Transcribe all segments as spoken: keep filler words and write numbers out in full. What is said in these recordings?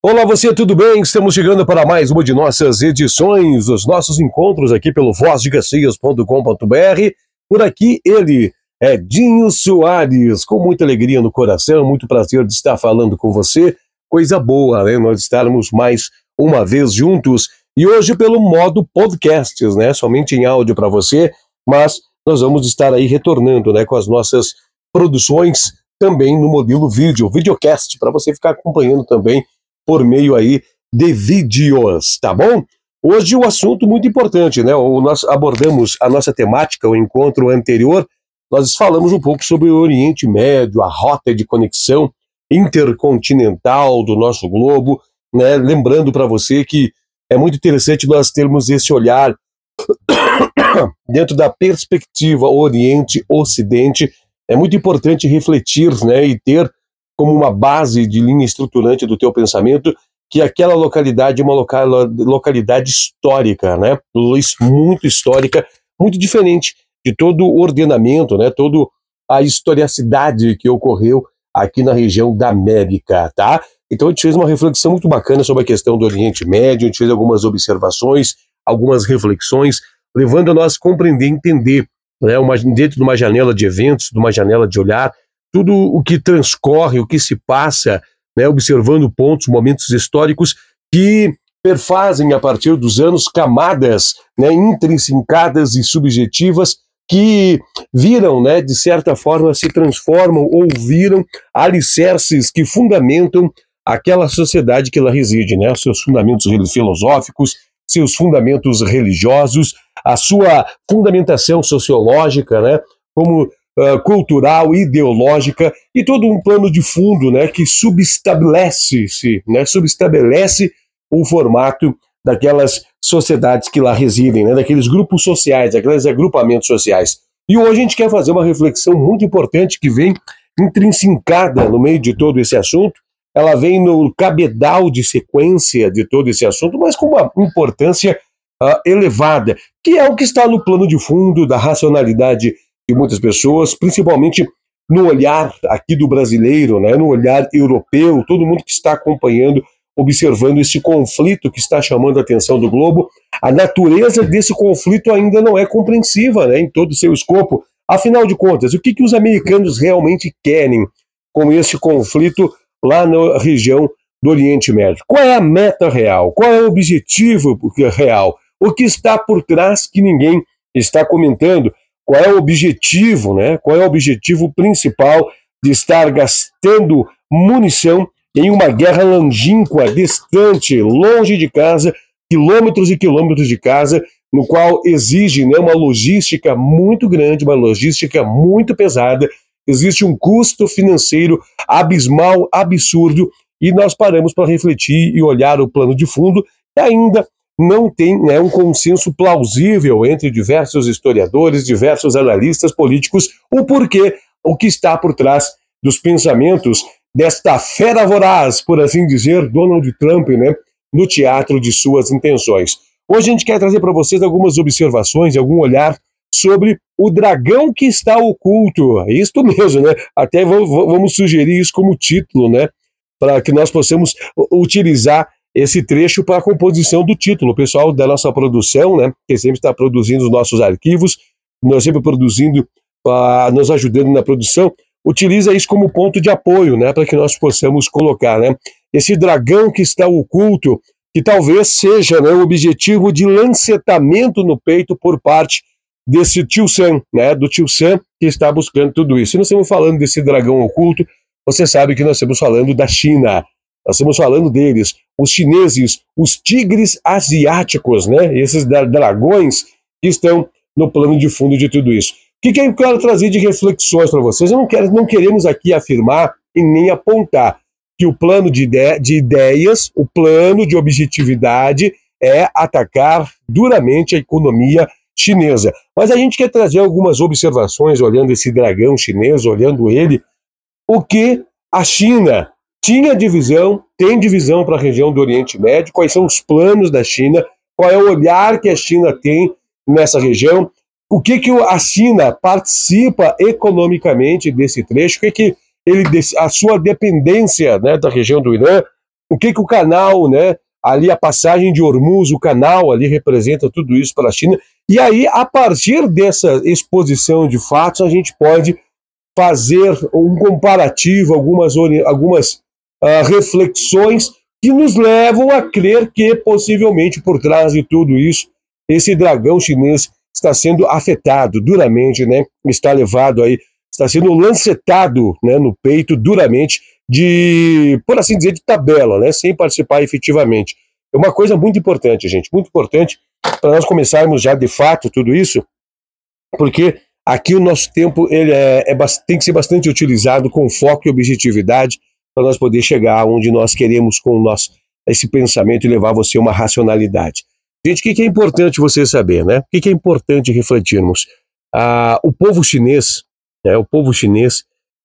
Olá, você, tudo bem? Estamos chegando para mais uma de nossas edições, os nossos encontros aqui pelo voz de caxias ponto com ponto b r. Por aqui, ele, Edinho Soares, com muita alegria no coração, muito prazer de estar falando com você. Coisa boa, né? Nós estarmos mais uma vez juntos. E hoje pelo modo podcasts, né? Somente em áudio para você, mas nós vamos estar aí retornando, né? Com as nossas produções também no modelo vídeo, videocast, para você ficar acompanhando também por meio aí de vídeos, tá bom? Hoje o assunto muito importante, né? O, nós abordamos a nossa temática, o encontro anterior, nós falamos um pouco sobre o Oriente Médio, a rota de conexão intercontinental do nosso globo, né? Lembrando para você que é muito interessante nós termos esse olhar dentro da perspectiva Oriente-Ocidente. É muito importante refletir, né? E ter como uma base de linha estruturante do teu pensamento, que aquela localidade é uma loca- localidade histórica, né? Muito histórica, muito diferente de todo o ordenamento, né? Toda a historicidade que ocorreu aqui na região da América, tá? Então a gente fez uma reflexão muito bacana sobre a questão do Oriente Médio, a gente fez algumas observações, algumas reflexões, levando a nós compreender, entender, né? Uma, dentro de uma janela de eventos, de uma janela de olhar, tudo o que transcorre, o que se passa, né, observando pontos, momentos históricos que perfazem a partir dos anos camadas, né, intrincadas e subjetivas que viram, né, de certa forma, se transformam ou viram alicerces que fundamentam aquela sociedade que lá reside, né, seus fundamentos filosóficos, seus fundamentos religiosos, a sua fundamentação sociológica, né, como Uh, cultural, ideológica e todo um plano de fundo, né, que subestabelece-se, né, subestabelece o formato daquelas sociedades que lá residem, né, daqueles grupos sociais, daqueles agrupamentos sociais. E hoje a gente quer fazer uma reflexão muito importante que vem intrinsecada no meio de todo esse assunto. Ela vem no cabedal de sequência de todo esse assunto, mas com uma importância uh, elevada, que é o que está no plano de fundo da racionalidade de muitas pessoas, principalmente no olhar aqui do brasileiro, né, no olhar europeu, todo mundo que está acompanhando, observando esse conflito que está chamando a atenção do globo. A natureza desse conflito ainda não é compreensiva, né, em todo o seu escopo. Afinal de contas, o que, que os americanos realmente querem com esse conflito lá na região do Oriente Médio? Qual é a meta real? Qual é o objetivo real? O que está por trás que ninguém está comentando? Qual é o objetivo, né? Qual é o objetivo principal de estar gastando munição em uma guerra longínqua, distante, longe de casa, quilômetros e quilômetros de casa, no qual exige, né, uma logística muito grande, uma logística muito pesada, existe um custo financeiro abismal, absurdo, e nós paramos para refletir e olhar o plano de fundo, e ainda não tem, né, um consenso plausível entre diversos historiadores, diversos analistas políticos, o porquê, o que está por trás dos pensamentos desta fera voraz, por assim dizer, Donald Trump, né, no teatro de suas intenções. Hoje a gente quer trazer para vocês algumas observações, algum olhar sobre o dragão que está oculto. É isso mesmo, né? Até vamos sugerir isso como título, né, para que nós possamos utilizar esse trecho para a composição do título. O pessoal da nossa produção, né, que sempre está produzindo os nossos arquivos, nós sempre produzindo, uh, nos ajudando na produção, utiliza isso como ponto de apoio, né, para que nós possamos colocar, né, esse dragão que está oculto, que talvez seja, né, o objetivo de lancetamento no peito por parte desse tio Sam, né, do tio Sam que está buscando tudo isso. E nós estamos falando desse dragão oculto, você sabe que nós estamos falando da China. Nós estamos falando deles, os chineses, os tigres asiáticos, né? Esses dragões que estão no plano de fundo de tudo isso. O que, que eu quero trazer de reflexões para vocês? Eu não, quero, não queremos aqui afirmar e nem apontar que o plano de, ide- de ideias, o plano de objetividade é atacar duramente a economia chinesa. Mas a gente quer trazer algumas observações olhando esse dragão chinês, olhando ele, o que a China tinha divisão, tem divisão para a região do Oriente Médio, quais são os planos da China, qual é o olhar que a China tem nessa região, o que, que a China participa economicamente desse trecho, o que, que ele, a sua dependência, né, da região do Irã, o que, que o canal, né, ali a passagem de Hormuz, o canal ali representa tudo isso para a China. E aí, a partir dessa exposição de fatos, a gente pode fazer um comparativo, algumas, algumas uh, reflexões que nos levam a crer que, possivelmente, por trás de tudo isso, esse dragão chinês está sendo afetado duramente, né? Está levado aí, está sendo lancetado, né, no peito duramente, de, por assim dizer, de tabela, né? Sem participar efetivamente. É uma coisa muito importante, gente, muito importante para nós começarmos já de fato tudo isso, porque aqui o nosso tempo ele é, é, tem que ser bastante utilizado com foco e objetividade para nós poder chegar onde nós queremos com o nosso, esse pensamento e levar você a uma racionalidade. Gente, o que, que é importante você saber, né? O que, que é importante refletirmos? Ah, o povo chinês, né, o povo chinês,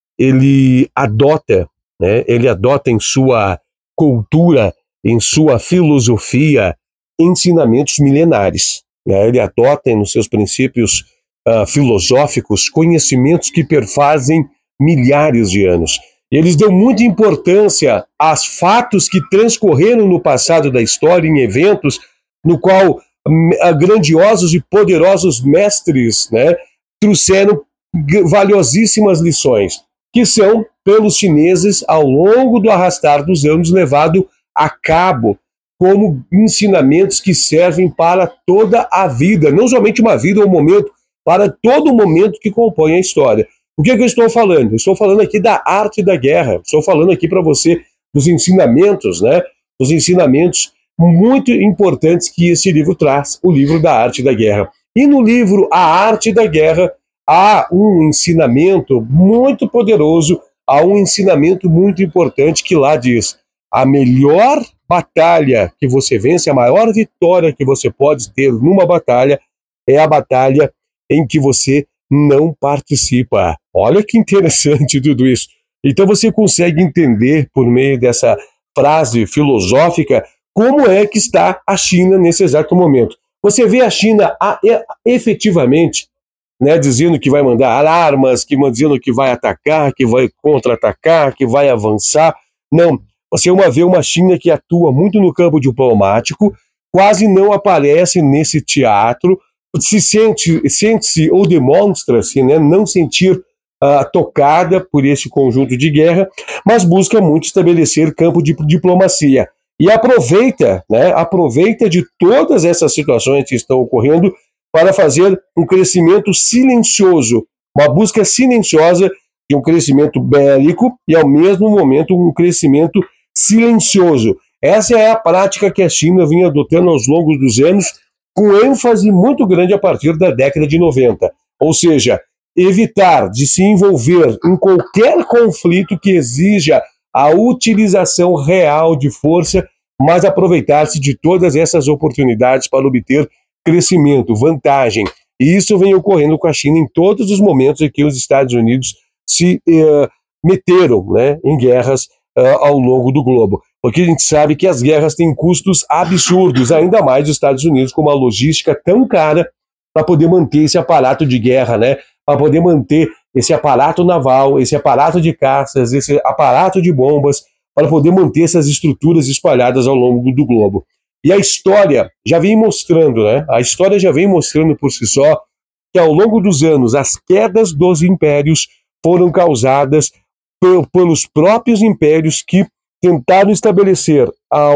ele adota, né, ele adota em sua cultura, em sua filosofia, ensinamentos milenares. Né? Ele adota nos seus princípios uh, filosóficos conhecimentos que perfazem milhares de anos. Eles dão muita importância aos fatos que transcorreram no passado da história, em eventos no qual uh, grandiosos e poderosos mestres, né, trouxeram valiosíssimas lições, que são, pelos chineses, ao longo do arrastar dos anos, levado a cabo como ensinamentos que servem para toda a vida, não somente uma vida ou um momento, para todo o momento que compõe a história. O que, é que eu estou falando? Eu estou falando aqui da arte da guerra, estou falando aqui para você dos ensinamentos, né? Dos ensinamentos muito importantes que esse livro traz, o livro da arte da guerra. E no livro A Arte da Guerra, há um ensinamento muito poderoso, há um ensinamento muito importante que lá diz: a melhor batalha que você vence, a maior vitória que você pode ter numa batalha é a batalha em que você não participa. Olha que interessante tudo isso. Então você consegue entender, por meio dessa frase filosófica, como é que está a China nesse exato momento. Você vê a China a, a, efetivamente, né, dizendo que vai mandar armas, que, dizendo que vai atacar, que vai contra-atacar, que vai avançar. Não. Você uma vê uma China que atua muito no campo diplomático, quase não aparece nesse teatro, se sente, sente-se ou demonstra-se, né, não sentir uh, tocada por esse conjunto de guerra, mas busca muito estabelecer campo de diplomacia. E aproveita, né, aproveita de todas essas situações que estão ocorrendo para fazer um crescimento silencioso, uma busca silenciosa de um crescimento bélico e, ao mesmo momento, um crescimento silencioso. Essa é a prática que a China vinha adotando aos longos dos anos, com ênfase muito grande a partir da década de noventa. Ou seja, evitar de se envolver em qualquer conflito que exija a utilização real de força, mas aproveitar-se de todas essas oportunidades para obter crescimento, vantagem. E isso vem ocorrendo com a China em todos os momentos em que os Estados Unidos se uh, meteram, né, em guerras uh, ao longo do globo. Porque a gente sabe que as guerras têm custos absurdos, ainda mais os Estados Unidos com uma logística tão cara para poder manter esse aparato de guerra, né, para poder manter esse aparato naval, esse aparato de caças, esse aparato de bombas, para poder manter essas estruturas espalhadas ao longo do globo. E a história já vem mostrando, né? A história já vem mostrando por si só que ao longo dos anos as quedas dos impérios foram causadas por, pelos próprios impérios que tentaram estabelecer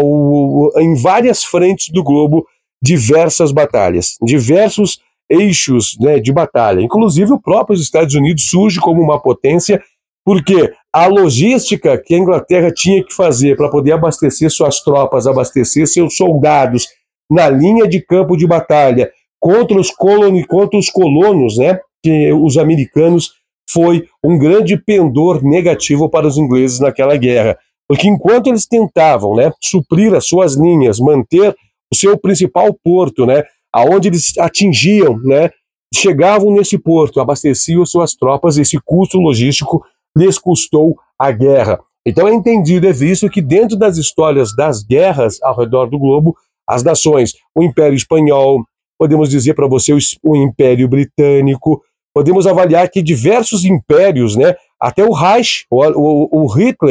ao, em várias frentes do globo diversas batalhas, diversos eixos, né, de batalha. Inclusive o próprio Estados Unidos surge como uma potência porque a logística que a Inglaterra tinha que fazer para poder abastecer suas tropas, abastecer seus soldados na linha de campo de batalha contra os, colon, contra os colonos, né, que os americanos, foi um grande pendor negativo para os ingleses naquela guerra. Porque enquanto eles tentavam, né, suprir as suas linhas, manter o seu principal porto, né, aonde eles atingiam, né, chegavam nesse porto, abasteciam suas tropas, esse custo logístico lhes custou a guerra. Então é entendido, é visto que dentro das histórias das guerras ao redor do globo, as nações, o Império Espanhol, podemos dizer para você o Império Britânico, podemos avaliar que diversos impérios, né, até o Reich, o, o, o Hitler,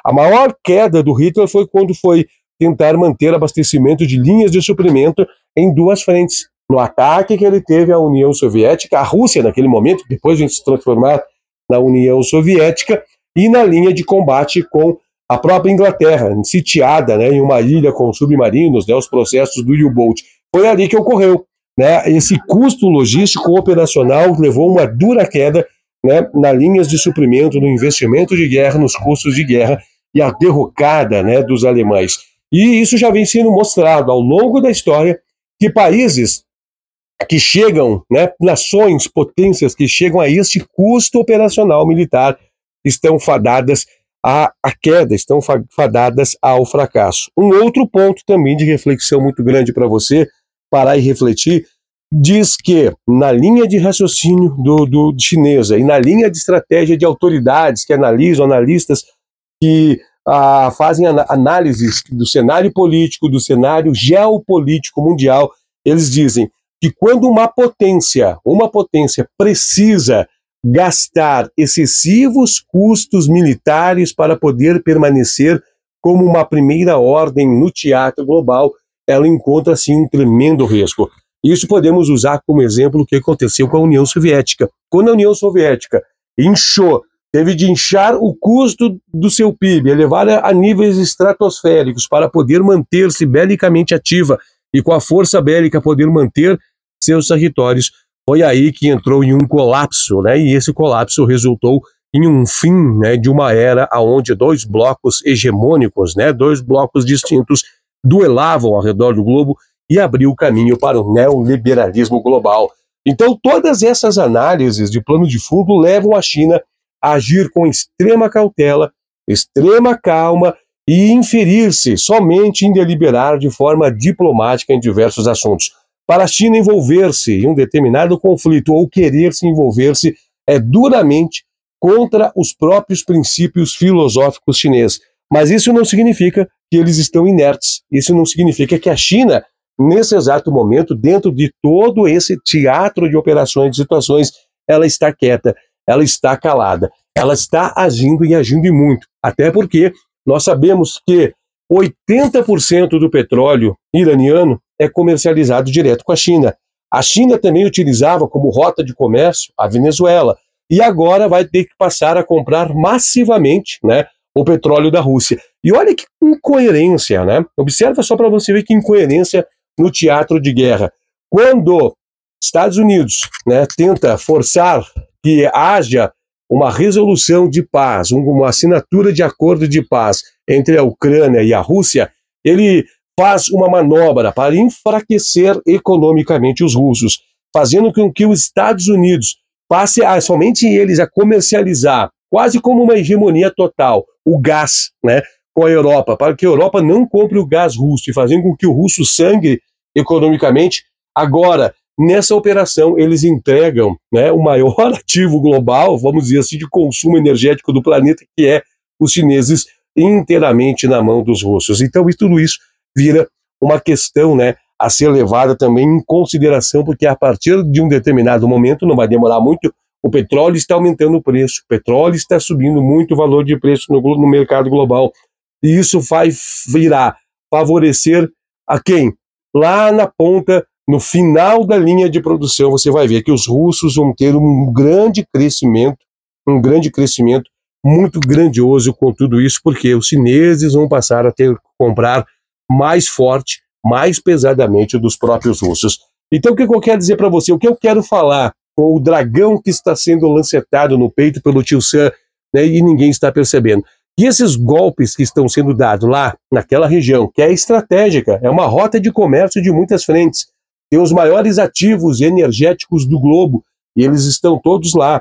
A maior queda do Hitler foi quando foi tentar manter abastecimento de linhas de suprimento em duas frentes. No ataque que ele teve à União Soviética, à Rússia naquele momento, depois de se transformar na União Soviética, e na linha de combate com a própria Inglaterra, sitiada, né, em uma ilha com submarinos, né, os processos do U-Boat. Foi ali que ocorreu. Né, esse custo logístico operacional levou uma dura queda, né, nas linhas de suprimento, no investimento de guerra, nos custos de guerra e a derrocada, né, dos alemães. E isso já vem sendo mostrado ao longo da história, que países que chegam, né, nações, potências que chegam a este custo operacional militar estão fadadas à, à queda, estão fadadas ao fracasso. Um outro ponto também de reflexão muito grande para você, parar e refletir, diz que na linha de raciocínio do, do chinesa e na linha de estratégia de autoridades que analisam, analistas que ah, fazem an- análises do cenário político, do cenário geopolítico mundial, eles dizem que quando uma potência, uma potência precisa gastar excessivos custos militares para poder permanecer como uma primeira ordem no teatro global, ela encontra, assim, um tremendo risco. Isso podemos usar como exemplo o que aconteceu com a União Soviética. Quando a União Soviética inchou, teve de inchar o custo do seu P I B, elevar a níveis estratosféricos para poder manter-se belicamente ativa e com a força bélica poder manter seus territórios, foi aí que entrou em um colapso, né? E esse colapso resultou em um fim, né, de uma era onde dois blocos hegemônicos, né, dois blocos distintos, duelavam ao redor do globo e abriu o caminho para o neoliberalismo global. Então, todas essas análises de plano de fundo levam a China a agir com extrema cautela, extrema calma e inferir-se somente em deliberar de forma diplomática em diversos assuntos. Para a China envolver-se em um determinado conflito ou querer se envolver-se é duramente contra os próprios princípios filosóficos chineses. Mas isso não significa que eles estão inertes. Isso não significa que a China, nesse exato momento, dentro de todo esse teatro de operações, de situações, ela está quieta, ela está calada, ela está agindo e agindo e muito. Até porque nós sabemos que oitenta por cento do petróleo iraniano é comercializado direto com a China. A China também utilizava como rota de comércio a Venezuela e agora vai ter que passar a comprar massivamente, né, o petróleo da Rússia. E olha que incoerência, né? Observa só para você ver que incoerência no teatro de guerra. Quando Estados Unidos, né, tenta forçar que haja uma resolução de paz, uma assinatura de acordo de paz entre a Ucrânia e a Rússia, ele faz uma manobra para enfraquecer economicamente os russos, fazendo com que os Estados Unidos passe a, somente eles a comercializar, quase como uma hegemonia total, o gás, né, com a Europa, para que a Europa não compre o gás russo e fazendo com que o russo sangre economicamente. Agora, nessa operação, eles entregam, né, o maior ativo global, vamos dizer assim, de consumo energético do planeta, que é os chineses, inteiramente na mão dos russos. Então, e tudo isso vira uma questão, né, a ser levada também em consideração, porque a partir de um determinado momento, não vai demorar muito, o petróleo está aumentando o preço, o petróleo está subindo muito o valor de preço no, no mercado global, e isso vai virar favorecer a quem? Lá na ponta, no final da linha de produção, você vai ver que os russos vão ter um grande crescimento, um grande crescimento muito grandioso com tudo isso, porque os chineses vão passar a ter que comprar mais forte, mais pesadamente dos próprios russos. Então, o que eu quero dizer para você, o que eu quero falar com o dragão que está sendo lancetado no peito pelo tio Sam, né, e ninguém está percebendo, que esses golpes que estão sendo dados lá, naquela região, que é estratégica, é uma rota de comércio de muitas frentes, tem os maiores ativos energéticos do globo, e eles estão todos lá.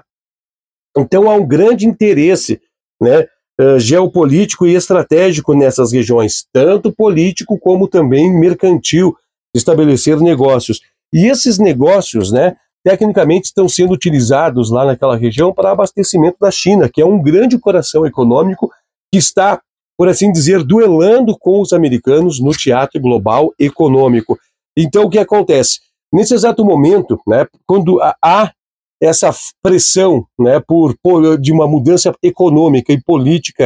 Então há um grande interesse, né, uh, geopolítico e estratégico nessas regiões, tanto político como também mercantil, de estabelecer negócios. E esses negócios, né, tecnicamente estão sendo utilizados lá naquela região para abastecimento da China, que é um grande coração econômico que está, por assim dizer, duelando com os americanos no teatro global econômico. Então, o que acontece? Nesse exato momento, né, quando há essa pressão, né, por, por, de uma mudança econômica e política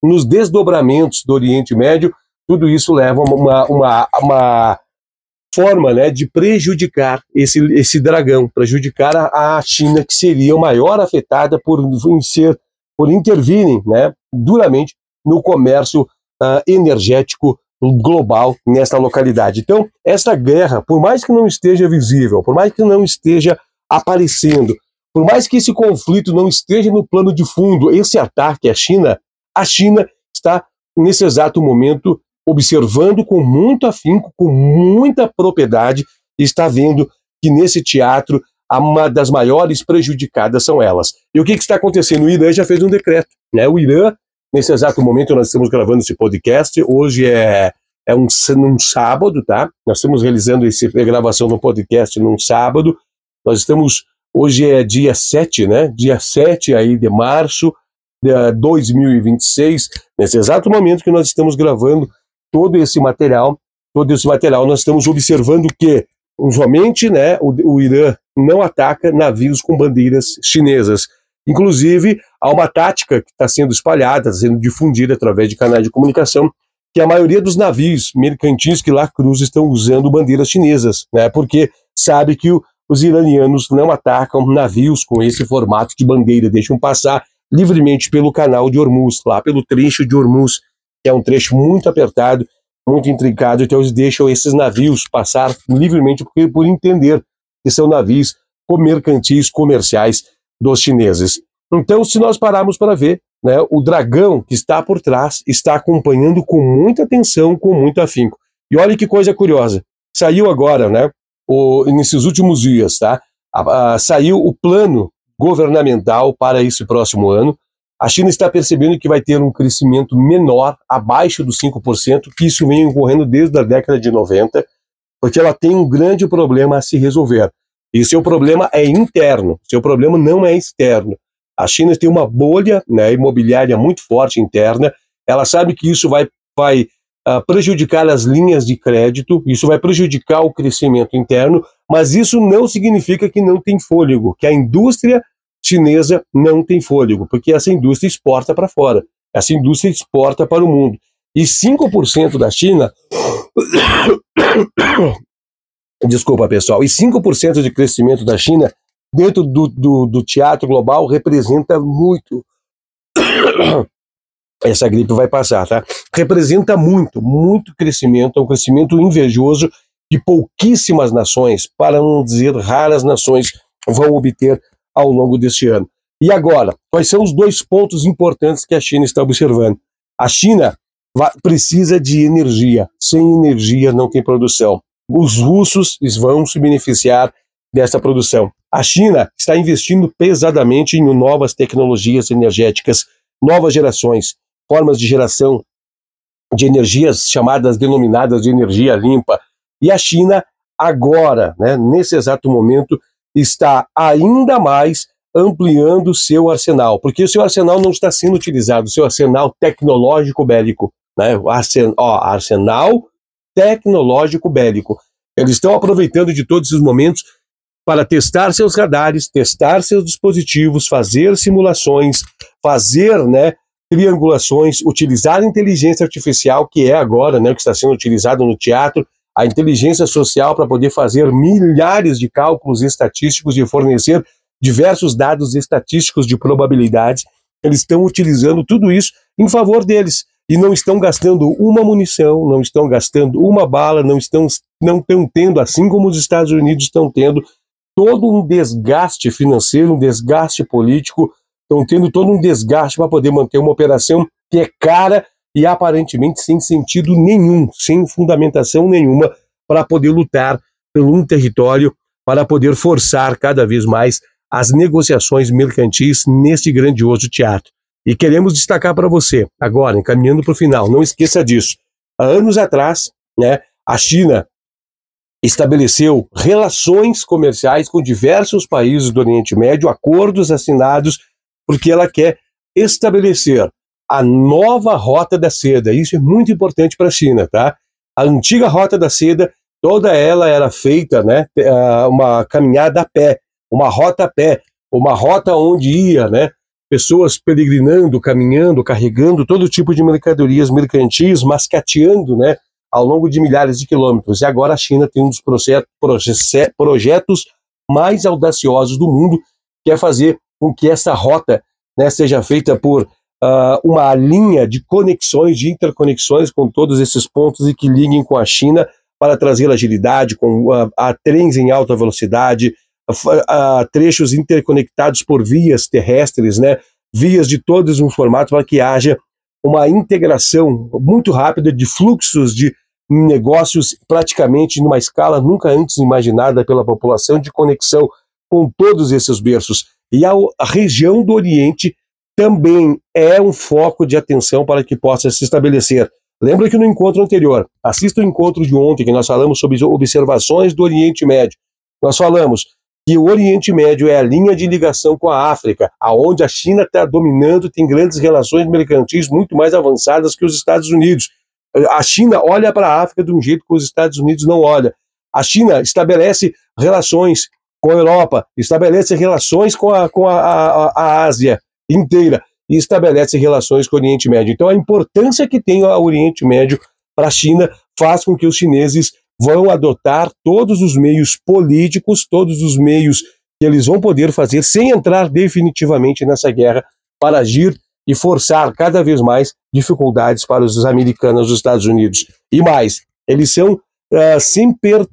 nos desdobramentos do Oriente Médio, tudo isso leva a uma, uma, uma forma, né, de prejudicar esse, esse dragão, prejudicar a, a China, que seria a maior afetada por, ser, por intervirem, né, duramente no comércio uh, energético global nesta localidade. Então, essa guerra, por mais que não esteja visível, por mais que não esteja aparecendo, por mais que esse conflito não esteja no plano de fundo, esse ataque à China, a China está, nesse exato momento, observando com muito afinco, com muita propriedade, e está vendo que nesse teatro, uma das maiores prejudicadas são elas. E o que, que está acontecendo? O Irã já fez um decreto, né? O Irã, nesse exato momento, nós estamos gravando esse podcast, hoje é, é um, um sábado, tá? Nós estamos realizando essa gravação do podcast num sábado, nós estamos, hoje é dia sete, né? Dia sete aí de março de dois mil e vinte e seis, nesse exato momento que nós estamos gravando todo esse material, todo esse material, nós estamos observando que, usualmente, né, o, o Irã não ataca navios com bandeiras chinesas. Inclusive, há uma tática que está sendo espalhada, sendo difundida através de canais de comunicação, que a maioria dos navios mercantis que lá cruzam estão usando bandeiras chinesas, né, porque sabe que o, os iranianos não atacam navios com esse formato de bandeira, deixam passar livremente pelo canal de Hormuz, lá pelo trecho de Hormuz, que é um trecho muito apertado, muito intrincado, então eles deixam esses navios passar livremente por, por entender que são navios mercantis, comerciais dos chineses. Então, se nós pararmos para ver, né, o dragão que está por trás está acompanhando com muita atenção, com muito afinco. E olha que coisa curiosa, saiu agora, né, o, nesses últimos dias, tá, a, a, saiu o plano governamental para esse próximo ano. A China está percebendo que vai ter um crescimento menor, abaixo dos cinco por cento, que isso vem ocorrendo desde a década de noventa, porque ela tem um grande problema a se resolver. E seu problema é interno, seu problema não é externo. A China tem uma bolha, né, imobiliária muito forte interna, ela sabe que isso vai, vai uh, prejudicar as linhas de crédito, isso vai prejudicar o crescimento interno, mas isso não significa que não tem fôlego, que a indústria chinesa não tem fôlego, porque essa indústria exporta para fora, essa indústria exporta para o mundo. E cinco por cento da China... Desculpa, pessoal. E cinco por cento de crescimento da China dentro do, do, do teatro global representa muito. Essa gripe vai passar, tá? Representa muito, muito crescimento, é um crescimento invejoso que pouquíssimas nações, para não dizer raras nações, vão obter ao longo deste ano. E agora, quais são os dois pontos importantes que a China está observando? A China vai, precisa de energia. Sem energia não tem produção. Os russos vão se beneficiar dessa produção. A China está investindo pesadamente em novas tecnologias energéticas, novas gerações, formas de geração de energias chamadas, denominadas de energia limpa. E a China agora, né, nesse exato momento, está ainda mais ampliando o seu arsenal, porque o seu arsenal não está sendo utilizado, o seu arsenal tecnológico bélico, né? O arsen, ó, arsenal tecnológico bélico. Eles estão aproveitando de todos esses momentos para testar seus radares, testar seus dispositivos, fazer simulações, fazer, né, triangulações, utilizar a inteligência artificial, que é agora, né, o que está sendo utilizado no teatro, a inteligência social para poder fazer milhares de cálculos estatísticos e fornecer diversos dados estatísticos de probabilidades. Eles estão utilizando tudo isso em favor deles e não estão gastando uma munição, não estão gastando uma bala, não estão, não estão tendo, assim como os Estados Unidos estão tendo, todo um desgaste financeiro, um desgaste político, estão tendo todo um desgaste para poder manter uma operação que é cara e aparentemente sem sentido nenhum, sem fundamentação nenhuma, para poder lutar por um território, para poder forçar cada vez mais as negociações mercantis neste grandioso teatro. E queremos destacar para você, agora, encaminhando para o final, não esqueça disso. Há anos atrás, né, a China estabeleceu relações comerciais com diversos países do Oriente Médio, acordos assinados, porque ela quer estabelecer a nova Rota da Seda. Isso é muito importante para a China, tá? A antiga Rota da Seda, toda ela era feita, né, uma caminhada a pé, uma rota a pé, uma rota onde ia, né, pessoas peregrinando, caminhando, carregando todo tipo de mercadorias mercantis, mascateando, né, ao longo de milhares de quilômetros. E agora a China tem um dos projetos, projetos mais audaciosos do mundo, que é fazer com que essa rota, né, seja feita por uh, uma linha de conexões, de interconexões com todos esses pontos e que liguem com a China para trazer agilidade, com uh, a trens em alta velocidade, a, a trechos interconectados por vias terrestres, né, vias de todos os formatos, para que haja uma integração muito rápida de fluxos de negócios praticamente numa escala nunca antes imaginada pela população, de conexão com todos esses berços. E a, a região do Oriente também é um foco de atenção para que possa se estabelecer. Lembra que no encontro anterior, assista o encontro de ontem, que nós falamos sobre observações do Oriente Médio. Nós falamos que o Oriente Médio é a linha de ligação com a África, aonde a China está dominando, tem grandes relações mercantis muito mais avançadas que os Estados Unidos. A China olha para a África de um jeito que os Estados Unidos não olham. A China estabelece relações com a Europa, estabelece relações com a, com a, a, a Ásia inteira e estabelece relações com o Oriente Médio. Então a importância que tem o Oriente Médio para a China faz com que os chineses vão adotar todos os meios políticos, todos os meios que eles vão poder fazer sem entrar definitivamente nessa guerra, para agir e forçar cada vez mais dificuldades para os americanos dos Estados Unidos. E mais, eles são uh, sempre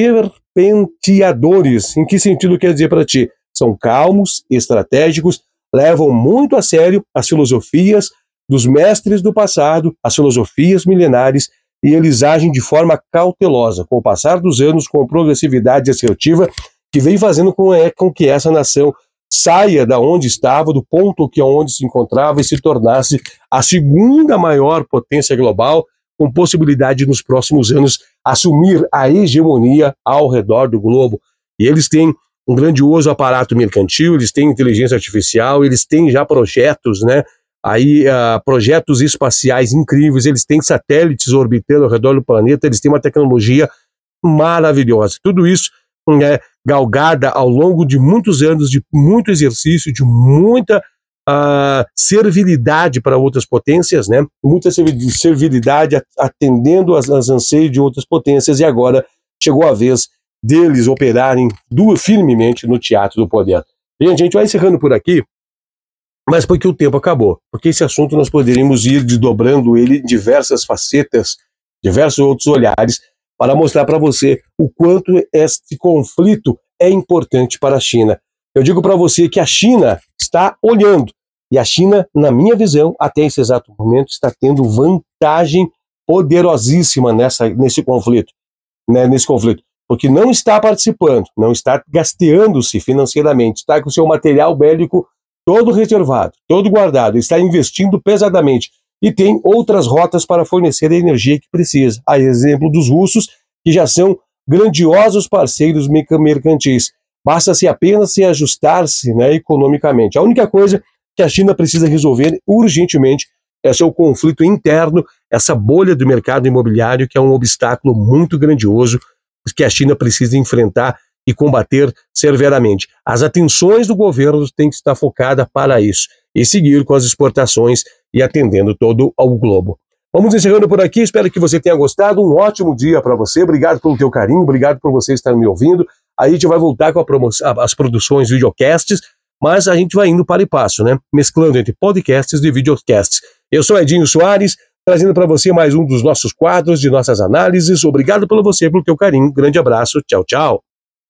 serpenteadores. Em que sentido quer dizer para ti? São calmos, estratégicos, levam muito a sério as filosofias dos mestres do passado, as filosofias milenares, e eles agem de forma cautelosa, com o passar dos anos, com progressividade assertiva, que vem fazendo com, é, com que essa nação saia da onde estava, do ponto que onde se encontrava, e se tornasse a segunda maior potência global, com possibilidade de, nos próximos anos, assumir a hegemonia ao redor do globo. E eles têm um grandioso aparato mercantil, eles têm inteligência artificial, eles têm já projetos, né, aí, uh, projetos espaciais incríveis, eles têm satélites orbitando ao redor do planeta, eles têm uma tecnologia maravilhosa. Tudo isso é galgada ao longo de muitos anos, de muito exercício, de muita uh, servilidade para outras potências, né? Muita servilidade atendendo às, às anseios de outras potências, e agora chegou a vez deles operarem do, firmemente no teatro do poder. Gente, a gente vai encerrando por aqui, mas porque o tempo acabou, porque esse assunto nós poderíamos ir desdobrando ele em diversas facetas, diversos outros olhares, para mostrar para você o quanto este conflito é importante para a China. Eu digo para você que a China está olhando, e a China, na minha visão, até esse exato momento, está tendo vantagem poderosíssima nessa, nesse conflito, né, nesse conflito, porque não está participando, não está gasteando-se financeiramente, está com o seu material bélico todo reservado, todo guardado, está investindo pesadamente, e tem outras rotas para fornecer a energia que precisa. A exemplo dos russos, que já são grandiosos parceiros mercantis. Basta-se apenas se ajustar-se, né, economicamente. A única coisa que a China precisa resolver urgentemente é seu conflito interno, essa bolha do mercado imobiliário, que é um obstáculo muito grandioso que a China precisa enfrentar e combater severamente. As atenções do governo têm que estar focadas para isso, e seguir com as exportações e atendendo todo ao globo. Vamos encerrando por aqui, espero que você tenha gostado, um ótimo dia para você, obrigado pelo teu carinho, obrigado por você estar me ouvindo. A gente vai voltar com a promoção, as produções videocasts, mas a gente vai indo para e passo, né? Mesclando entre podcasts e videocasts. Eu sou Edinho Soares, trazendo para você mais um dos nossos quadros, de nossas análises. Obrigado pelo você, pelo teu carinho, grande abraço, tchau, tchau.